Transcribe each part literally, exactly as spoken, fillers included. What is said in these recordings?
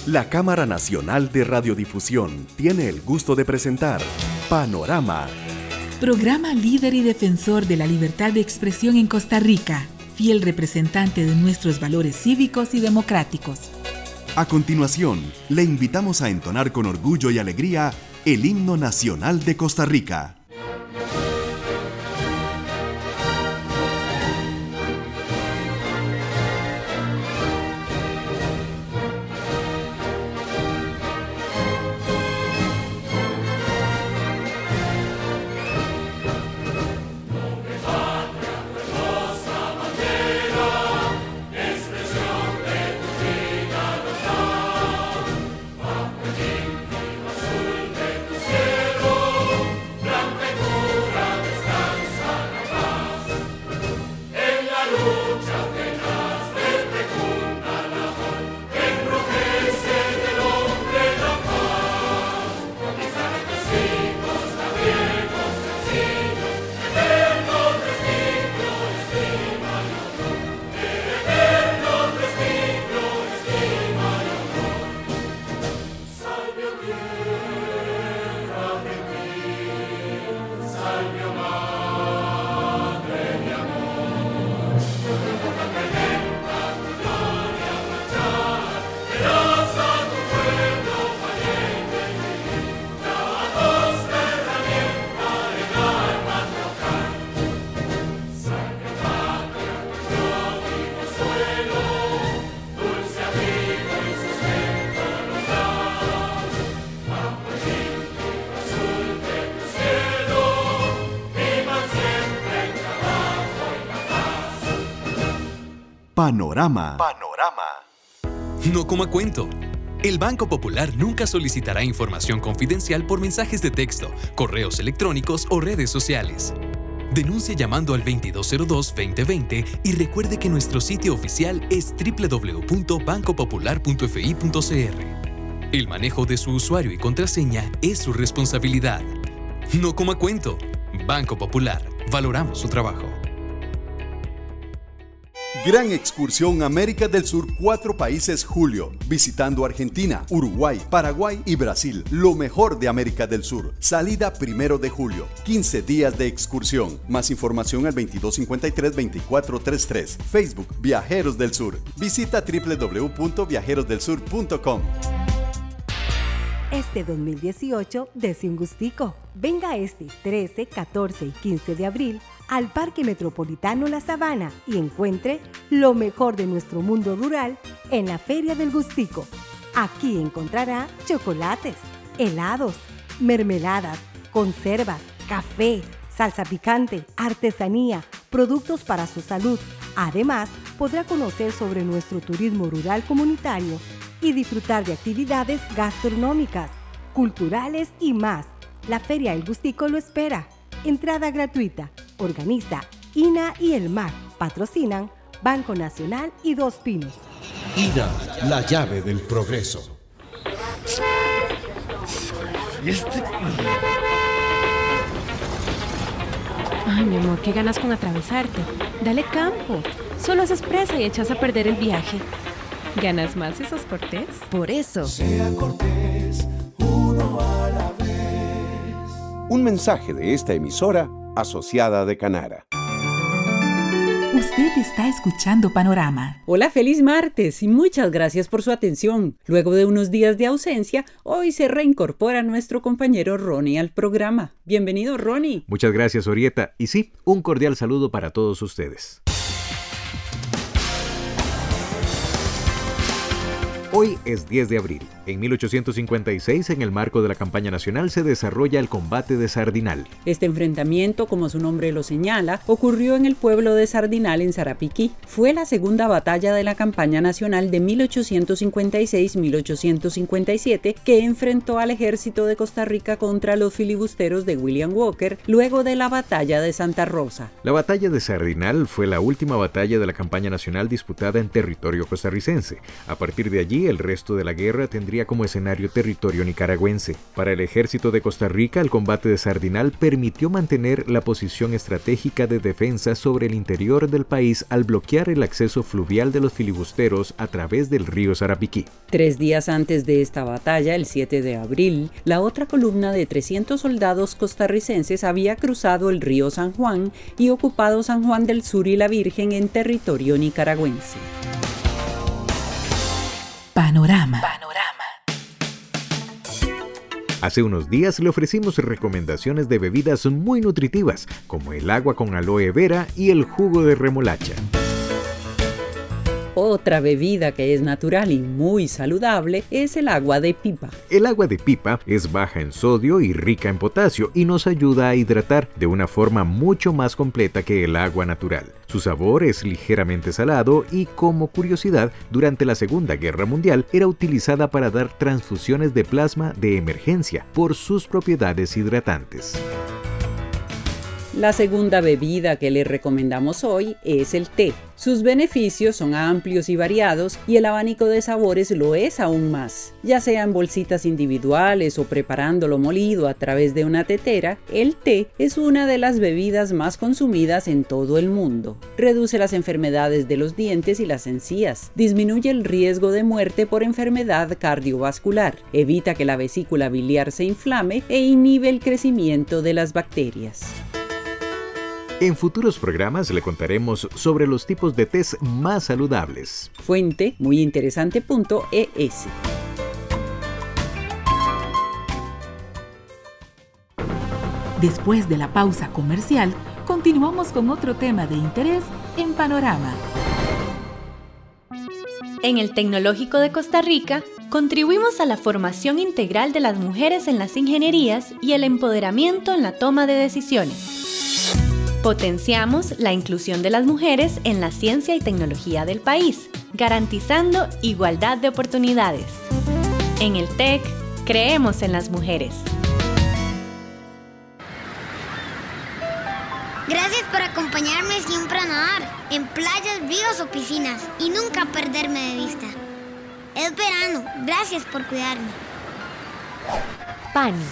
La Cámara Nacional de Radiodifusión tiene el gusto de presentar Panorama. Programa líder y defensor de la libertad de expresión en Costa Rica, fiel representante de nuestros valores cívicos y democráticos. A continuación, le invitamos a entonar con orgullo y alegría el himno nacional de Costa Rica. Panorama. Panorama. No coma cuento. El Banco Popular nunca solicitará información confidencial por mensajes de texto, correos electrónicos o redes sociales. Denuncie llamando al veintidós cero dos, veinte veinte y recuerde que nuestro sitio oficial es doble u doble u doble u punto banco popular punto f i punto c r. El manejo de su usuario y contraseña es su responsabilidad. No coma cuento. Banco Popular. Valoramos su trabajo. Gran excursión América del Sur, cuatro países julio, visitando Argentina, Uruguay, Paraguay y Brasil, lo mejor de América del Sur. Salida primero de julio, quince días de excursión. Más información al veintidós cincuenta y tres, veinticuatro treinta y tres. Facebook Viajeros del Sur. Visita doble u doble u doble u punto viajeros del sur punto com. Este dos mil dieciocho, dese un gustico. Venga este trece, catorce y quince de abril al Parque Metropolitano La Sabana y encuentre lo mejor de nuestro mundo rural en la Feria del Gustico. Aquí encontrará chocolates, helados, mermeladas, conservas, café, salsa picante, artesanía, productos para su salud. Además, podrá conocer sobre nuestro turismo rural comunitario y disfrutar de actividades gastronómicas, culturales y más. La Feria del Gustico lo espera. Entrada gratuita. Organiza I N A y el M A C. Patrocinan Banco Nacional y Dos Pinos. I N A, la llave del progreso. Este... Ay, mi amor, qué ganas con atravesarte. Dale campo. Solo haces presa y echas a perder el viaje. ¿Ganas más si sos cortés? Por eso. Sea cortés, uno a la vez. Un mensaje de esta emisora asociada de Canara. Usted está escuchando Panorama. Hola, feliz martes y muchas gracias por su atención. Luego de unos días de ausencia, hoy se reincorpora nuestro compañero Ronnie al programa. Bienvenido, Ronnie. Muchas gracias, Orieta. Y sí, un cordial saludo para todos ustedes. Hoy es diez de abril. En mil ochocientos cincuenta y seis, en el marco de la campaña nacional, se desarrolla el combate de Sardinal. Este enfrentamiento, como su nombre lo señala, ocurrió en el pueblo de Sardinal, en Sarapiquí. Fue la segunda batalla de la campaña nacional de mil ochocientos cincuenta y seis a mil ochocientos cincuenta y siete, que enfrentó al ejército de Costa Rica contra los filibusteros de William Walker, luego de la batalla de Santa Rosa. La batalla de Sardinal fue la última batalla de la campaña nacional disputada en territorio costarricense. A partir de allí, así el resto de la guerra tendría como escenario territorio nicaragüense. Para el ejército de Costa Rica, el combate de Sardinal permitió mantener la posición estratégica de defensa sobre el interior del país al bloquear el acceso fluvial de los filibusteros a través del río Sarapiquí. Tres días antes de esta batalla, el siete de abril, la otra columna de trescientos soldados costarricenses había cruzado el río San Juan y ocupado San Juan del Sur y La Virgen en territorio nicaragüense. Panorama. Panorama. Hace unos días le ofrecimos recomendaciones de bebidas muy nutritivas, como el agua con aloe vera y el jugo de remolacha. Otra bebida que es natural y muy saludable es el agua de pipa. El agua de pipa es baja en sodio y rica en potasio y nos ayuda a hidratar de una forma mucho más completa que el agua natural. Su sabor es ligeramente salado y, como curiosidad, durante la Segunda Guerra Mundial era utilizada para dar transfusiones de plasma de emergencia por sus propiedades hidratantes. La segunda bebida que le recomendamos hoy es el té. Sus beneficios son amplios y variados y el abanico de sabores lo es aún más. Ya sea en bolsitas individuales o preparándolo molido a través de una tetera, el té es una de las bebidas más consumidas en todo el mundo. Reduce las enfermedades de los dientes y las encías, disminuye el riesgo de muerte por enfermedad cardiovascular, evita que la vesícula biliar se inflame e inhibe el crecimiento de las bacterias. En futuros programas le contaremos sobre los tipos de tés más saludables. Fuente muy interesante punto e s. Después de la pausa comercial, continuamos con otro tema de interés en Panorama. En el Tecnológico de Costa Rica, contribuimos a la formación integral de las mujeres en las ingenierías y el empoderamiento en la toma de decisiones. Potenciamos la inclusión de las mujeres en la ciencia y tecnología del país, garantizando igualdad de oportunidades. En el T E C, creemos en las mujeres. Gracias por acompañarme siempre a nadar, en playas, ríos o piscinas, y nunca perderme de vista. Es verano, gracias por cuidarme. Pani.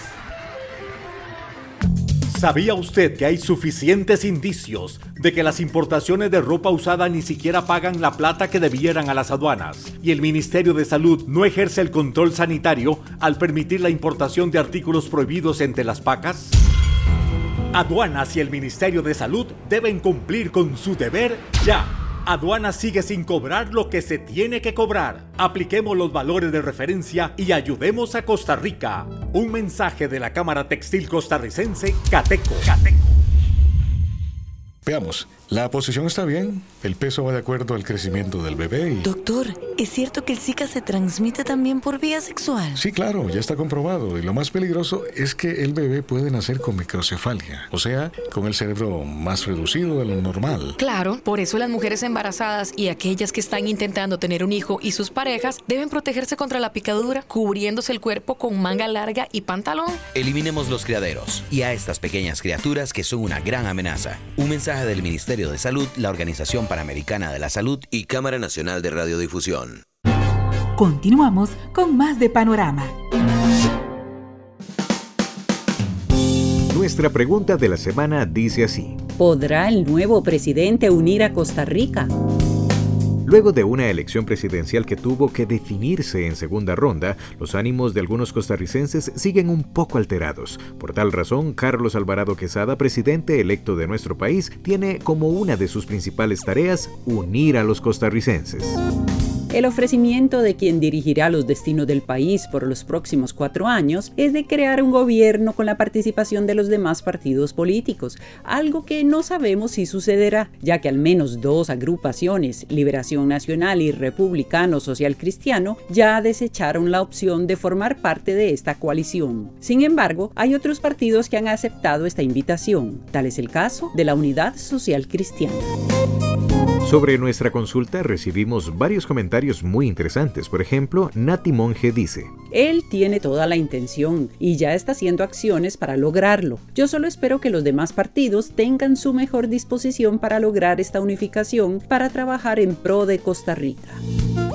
¿Sabía usted que hay suficientes indicios de que las importaciones de ropa usada ni siquiera pagan la plata que debieran a las aduanas? Y el Ministerio de Salud no ejerce el control sanitario al permitir la importación de artículos prohibidos entre las pacas. Aduanas y el Ministerio de Salud deben cumplir con su deber ya. Aduanas sigue sin cobrar lo que se tiene que cobrar. Apliquemos los valores de referencia y ayudemos a Costa Rica. Un mensaje de la Cámara Textil Costarricense, Cateco. Cateco. Veamos, la posición está bien, el peso va de acuerdo al crecimiento del bebé y... Doctor, ¿es cierto que el Zika se transmite también por vía sexual? Sí, claro, ya está comprobado. Y lo más peligroso es que el bebé puede nacer con microcefalia, o sea, con el cerebro más reducido de lo normal. Claro, por eso las mujeres embarazadas y aquellas que están intentando tener un hijo y sus parejas deben protegerse contra la picadura, cubriéndose el cuerpo con manga larga y pantalón. Eliminemos los criaderos y a estas pequeñas criaturas que son una gran amenaza. Un mensaje del Ministerio de Salud, la Organización Panamericana de la Salud y Cámara Nacional de Radiodifusión. Continuamos con más de Panorama. Nuestra pregunta de la semana dice así: ¿podrá el nuevo presidente unir a Costa Rica? Luego de una elección presidencial que tuvo que definirse en segunda ronda, los ánimos de algunos costarricenses siguen un poco alterados. Por tal razón, Carlos Alvarado Quesada, presidente electo de nuestro país, tiene como una de sus principales tareas unir a los costarricenses. El ofrecimiento de quien dirigirá los destinos del país por los próximos cuatro años es de crear un gobierno con la participación de los demás partidos políticos, algo que no sabemos si sucederá, ya que al menos dos agrupaciones, Liberación Nacional y Republicano Social Cristiano, ya desecharon la opción de formar parte de esta coalición. Sin embargo, hay otros partidos que han aceptado esta invitación, tal es el caso de la Unidad Social Cristiana. Sobre nuestra consulta recibimos varios comentarios muy interesantes. Por ejemplo, Nati Monge dice: él tiene toda la intención y ya está haciendo acciones para lograrlo. Yo solo espero que los demás partidos tengan su mejor disposición para lograr esta unificación para trabajar en pro de Costa Rica.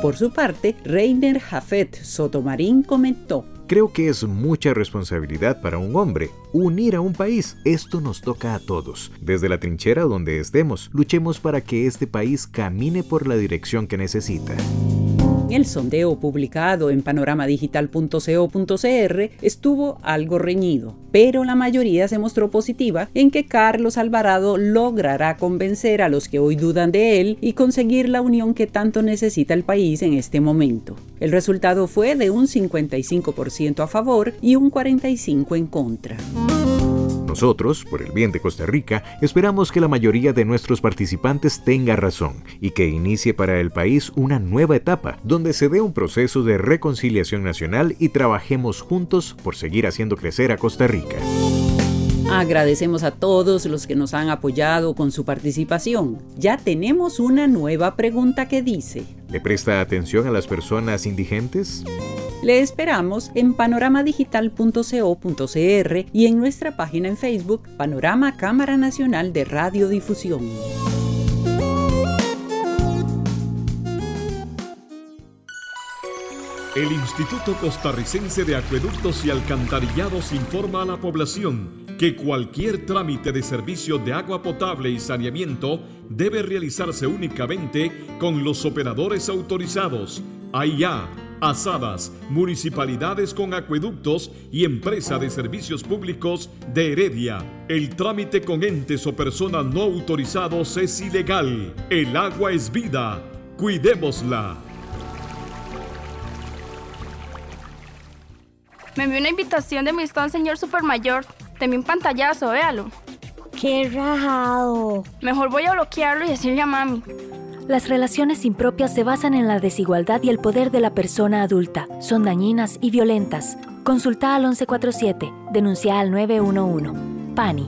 Por su parte, Reiner Jafet Sotomarín comentó: creo que es mucha responsabilidad para un hombre unir a un país. Esto nos toca a todos. Desde la trinchera donde estemos, luchemos para que este país camine por la dirección que necesita. El sondeo publicado en panorama digital punto co punto cr estuvo algo reñido, pero la mayoría se mostró positiva en que Carlos Alvarado logrará convencer a los que hoy dudan de él y conseguir la unión que tanto necesita el país en este momento. El resultado fue de un cincuenta y cinco por ciento a favor y un cuarenta y cinco por ciento en contra. Nosotros, por el bien de Costa Rica, esperamos que la mayoría de nuestros participantes tenga razón y que inicie para el país una nueva etapa, donde se dé un proceso de reconciliación nacional y trabajemos juntos por seguir haciendo crecer a Costa Rica. Agradecemos a todos los que nos han apoyado con su participación. Ya tenemos una nueva pregunta que dice: ¿le presta atención a las personas indigentes? Le esperamos en panorama digital punto co punto cr y en nuestra página en Facebook, Panorama Cámara Nacional de Radiodifusión. El Instituto Costarricense de Acueductos y Alcantarillados informa a la población que cualquier trámite de servicio de agua potable y saneamiento debe realizarse únicamente con los operadores autorizados, A I A, Asadas, municipalidades con acueductos y empresa de servicios públicos de Heredia. El trámite con entes o personas no autorizados es ilegal. El agua es vida. Cuidémosla. Me envió una invitación de amistad a un señor supermayor. Te envió un pantallazo, véalo. ¡Qué rajado! Mejor voy a bloquearlo y decirle a mami. Las relaciones impropias se basan en la desigualdad y el poder de la persona adulta. Son dañinas y violentas. Consulta al once cuarenta y siete. Denuncia al nueve uno uno. PANI.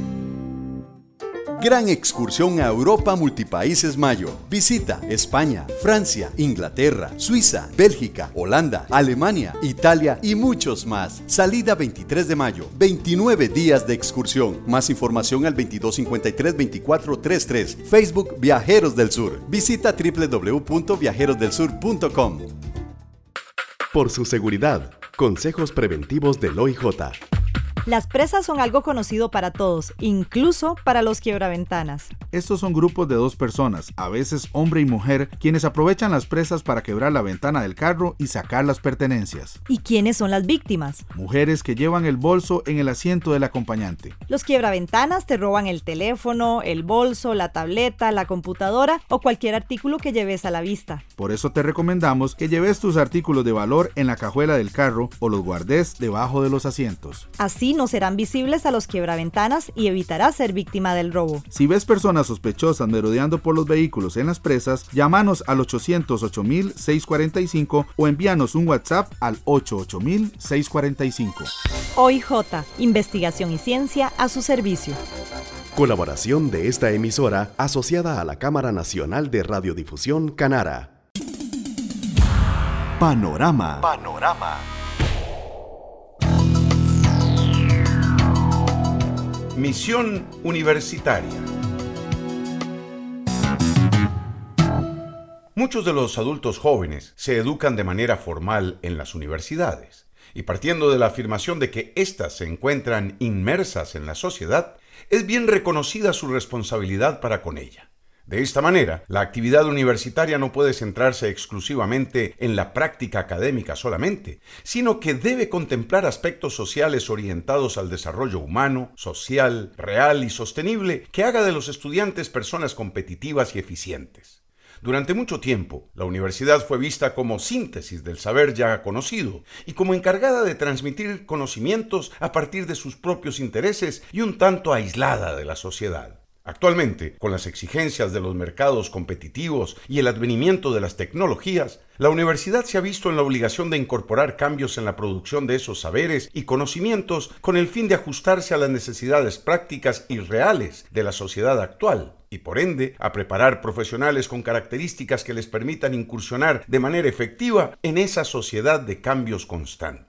Gran excursión a Europa Multipaíses Mayo. Visita España, Francia, Inglaterra, Suiza, Bélgica, Holanda, Alemania, Italia y muchos más. Salida veintitrés de mayo. veintinueve días de excursión. Más información al veintidós cincuenta y tres veinticuatro treinta y tres. Facebook Viajeros del Sur. Visita doble u doble u doble u punto viajeros del sur punto com. Por su seguridad, consejos preventivos del O I J. Las presas son algo conocido para todos, incluso para los quiebraventanas. Estos son grupos de dos personas, a veces hombre y mujer, quienes aprovechan las presas para quebrar la ventana del carro y sacar las pertenencias. ¿Y quiénes son las víctimas? Mujeres que llevan el bolso en el asiento del acompañante. Los quiebraventanas te roban el teléfono, el bolso, la tableta, la computadora o cualquier artículo que lleves a la vista. Por eso te recomendamos que lleves tus artículos de valor en la cajuela del carro o los guardes debajo de los asientos. Así no serán visibles a los quiebraventanas y evitarás ser víctima del robo. Si ves personas sospechosas merodeando por los vehículos en las presas, llámanos al ochocientos ocho mil seiscientos cuarenta y cinco o envíanos un WhatsApp al ochenta y ocho mil seiscientos cuarenta y cinco. O I J, investigación y ciencia a su servicio. Colaboración de esta emisora asociada a la Cámara Nacional de Radiodifusión Canara. Panorama. Panorama. Misión universitaria. Muchos de los adultos jóvenes se educan de manera formal en las universidades, y partiendo de la afirmación de que éstas se encuentran inmersas en la sociedad, es bien reconocida su responsabilidad para con ella. De esta manera, la actividad universitaria no puede centrarse exclusivamente en la práctica académica solamente, sino que debe contemplar aspectos sociales orientados al desarrollo humano, social, real y sostenible que haga de los estudiantes personas competitivas y eficientes. Durante mucho tiempo, la universidad fue vista como síntesis del saber ya conocido y como encargada de transmitir conocimientos a partir de sus propios intereses y un tanto aislada de la sociedad. Actualmente, con las exigencias de los mercados competitivos y el advenimiento de las tecnologías, la universidad se ha visto en la obligación de incorporar cambios en la producción de esos saberes y conocimientos con el fin de ajustarse a las necesidades prácticas y reales de la sociedad actual y, por ende, a preparar profesionales con características que les permitan incursionar de manera efectiva en esa sociedad de cambios constantes.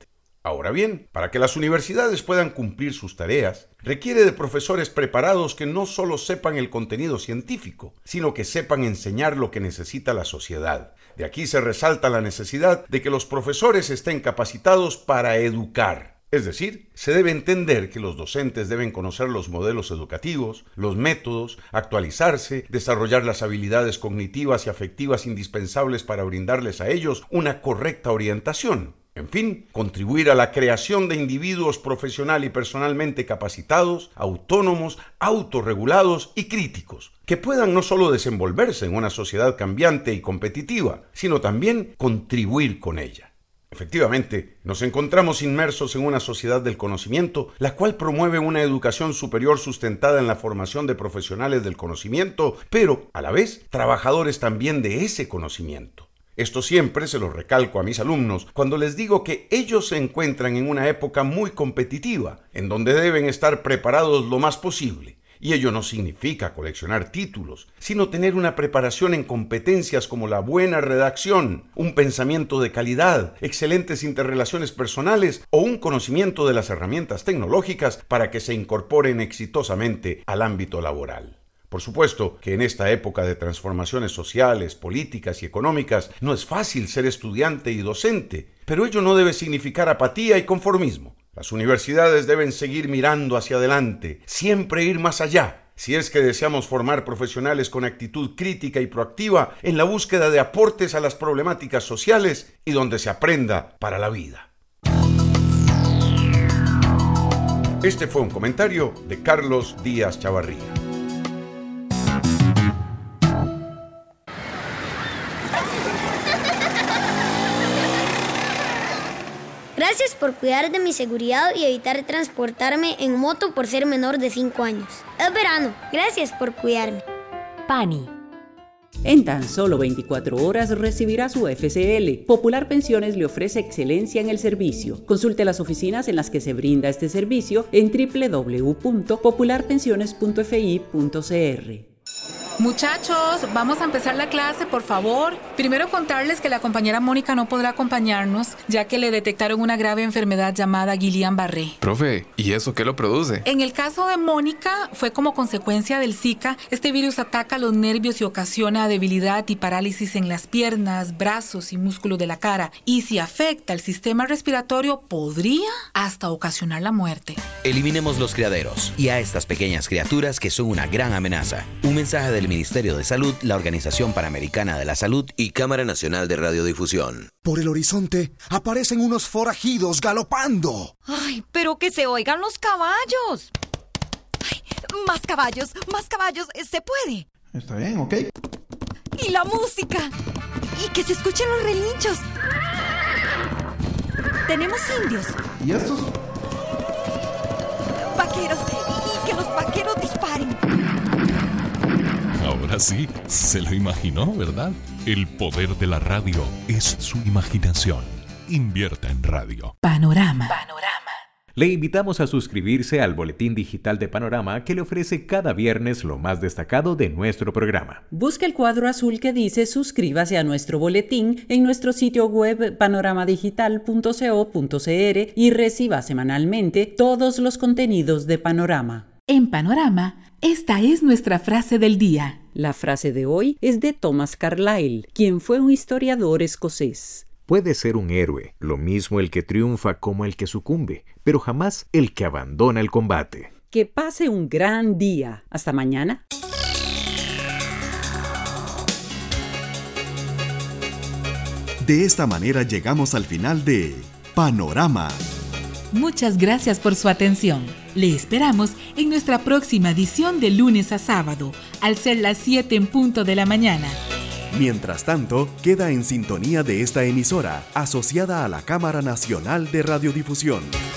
Ahora bien, para que las universidades puedan cumplir sus tareas, requiere de profesores preparados que no solo sepan el contenido científico, sino que sepan enseñar lo que necesita la sociedad. De aquí se resalta la necesidad de que los profesores estén capacitados para educar. Es decir, se debe entender que los docentes deben conocer los modelos educativos, los métodos, actualizarse, desarrollar las habilidades cognitivas y afectivas indispensables para brindarles a ellos una correcta orientación. En fin, contribuir a la creación de individuos profesional y personalmente capacitados, autónomos, autorregulados y críticos, que puedan no solo desenvolverse en una sociedad cambiante y competitiva, sino también contribuir con ella. Efectivamente, nos encontramos inmersos en una sociedad del conocimiento, la cual promueve una educación superior sustentada en la formación de profesionales del conocimiento, pero, a la vez, trabajadores también de ese conocimiento. Esto siempre se lo recalco a mis alumnos cuando les digo que ellos se encuentran en una época muy competitiva, en donde deben estar preparados lo más posible. Y ello no significa coleccionar títulos, sino tener una preparación en competencias como la buena redacción, un pensamiento de calidad, excelentes interrelaciones personales o un conocimiento de las herramientas tecnológicas para que se incorporen exitosamente al ámbito laboral. Por supuesto que en esta época de transformaciones sociales, políticas y económicas no es fácil ser estudiante y docente, pero ello no debe significar apatía y conformismo. Las universidades deben seguir mirando hacia adelante, siempre ir más allá, si es que deseamos formar profesionales con actitud crítica y proactiva en la búsqueda de aportes a las problemáticas sociales y donde se aprenda para la vida. Este fue un comentario de Carlos Díaz Chavarría. Gracias por cuidar de mi seguridad y evitar transportarme en moto por ser menor de cinco años. Es verano. Gracias por cuidarme. Pani. En tan solo veinticuatro horas recibirá su F C L. Popular Pensiones le ofrece excelencia en el servicio. Consulte las oficinas en las que se brinda este servicio en doble u doble u doble u punto popular pensiones punto f i punto c r. Muchachos, vamos a empezar la clase, por favor. Primero contarles que la compañera Mónica no podrá acompañarnos, ya que le detectaron una grave enfermedad llamada Guillain-Barré. Profe, ¿y eso qué lo produce? En el caso de Mónica, fue como consecuencia del Zika. Este virus ataca los nervios y ocasiona debilidad y parálisis en las piernas, brazos y músculos de la cara. Y si afecta el sistema respiratorio, podría hasta ocasionar la muerte. Eliminemos los criaderos y a estas pequeñas criaturas que son una gran amenaza. Un mensaje del Ministerio de Salud, la Organización Panamericana de la Salud y Cámara Nacional de Radiodifusión. Por el horizonte aparecen unos forajidos galopando. ¡Ay, pero que se oigan los caballos! ¡Ay, más caballos, más caballos! ¡Se puede! Está bien, ok. ¡Y la música! ¡Y que se escuchen los relinchos! ¡Tenemos indios! ¿Y estos? ¡Vaqueros! ¡Y que los vaqueros disparen! Ahora sí, se lo imaginó, ¿verdad? El poder de la radio es su imaginación. Invierta en radio. Panorama. Panorama. Le invitamos a suscribirse al boletín digital de Panorama que le ofrece cada viernes lo más destacado de nuestro programa. Busque el cuadro azul que dice suscríbase a nuestro boletín en nuestro sitio web panorama digital punto co punto c r y reciba semanalmente todos los contenidos de Panorama. En Panorama, esta es nuestra frase del día. La frase de hoy es de Thomas Carlyle, quien fue un historiador escocés. Puede ser un héroe, lo mismo el que triunfa como el que sucumbe, pero jamás el que abandona el combate. Que pase un gran día. Hasta mañana. De esta manera llegamos al final de Panorama. Muchas gracias por su atención. Le esperamos en nuestra próxima edición de lunes a sábado, al ser las siete en punto de la mañana. Mientras tanto, queda en sintonía de esta emisora, asociada a la Cámara Nacional de Radiodifusión.